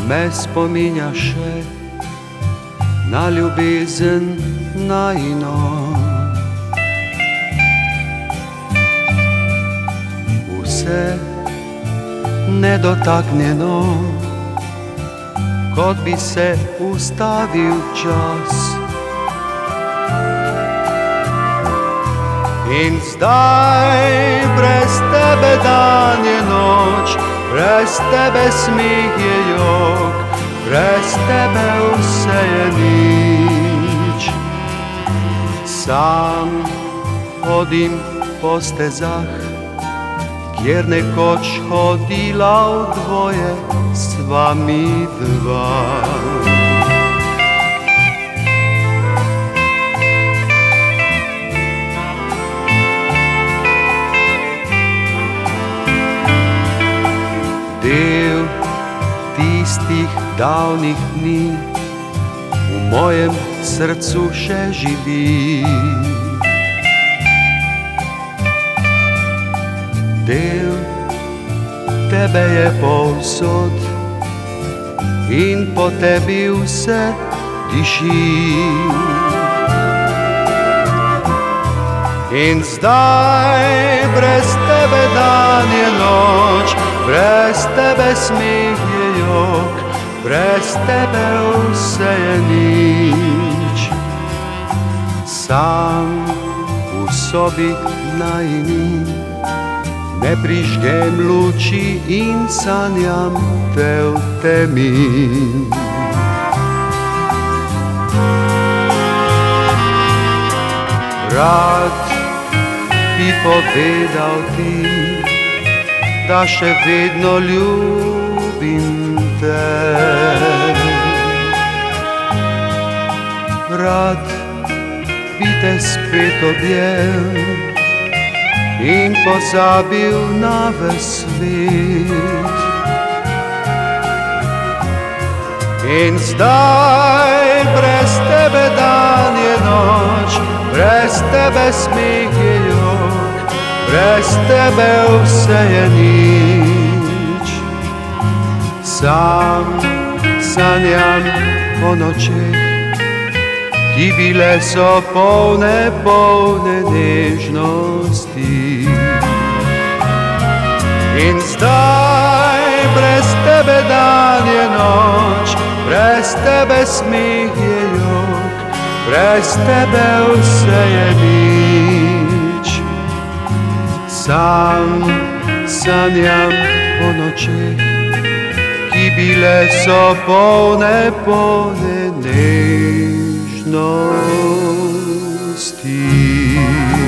me spominjaše na ljubezen najino. Vse nedotaknjeno, kot bi se ustavil čas. In zdaj brez tebe dan je noč, brez tebe smeh je jok, brez tebe vse je nič. Sam hodim po stezah, kjer nekoč hodila v dvoje sva mi dva. Del tistih davnih dni v mojem srcu še živi. Del tebe je povsod in po tebi vse diši. In zdaj brez tebe dan je noč, brez tebe smeh je jok, brez tebe vse je nič. Sam v sobi najini ne prižgem luči in sanjam te v temi. Rad bi povedal ti, da še vedno ljubim te. Rad bi te spet objel in pozabil na ves svet. In zdaj brez tebe dan je noč, brez tebe smeh je jok, brez tebe vse je nič. Sam sanjam o nočeh, ki bile so polne, polne nežnosti. In zdaj brez tebe dan je noč, brez tebe smeh je jok, brez tebe vse je nič. Sam sanjam o nočeh, ki bile so polne, polne nežnosti.